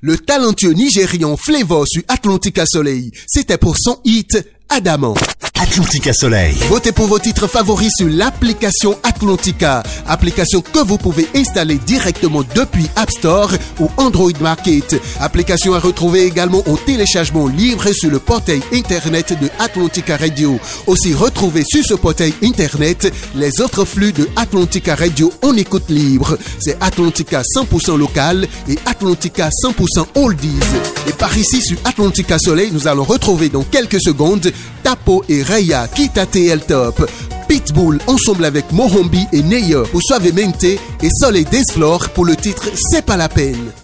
Le talentueux Nigérian Flavor sur Atlantica Soleil. C'était pour son hit Adamant. Atlantica Soleil. Votez pour vos titres favoris sur l'application Atlantica. Application que vous pouvez installer directement depuis App Store ou Android Market. Application à retrouver également au téléchargement libre sur le portail internet de Atlantica Radio. Aussi retrouvez sur ce portail internet les autres flux de Atlantica Radio en écoute libre. C'est Atlantica 100% local et Atlantica 100% oldies. Et par ici sur Atlantica Soleil, nous allons retrouver dans quelques secondes Tapo et Raya, Kita TL Top, Pitbull ensemble avec Mohombi et Neyer pour Suavemente et Soleil Desflore pour le titre C'est pas la peine.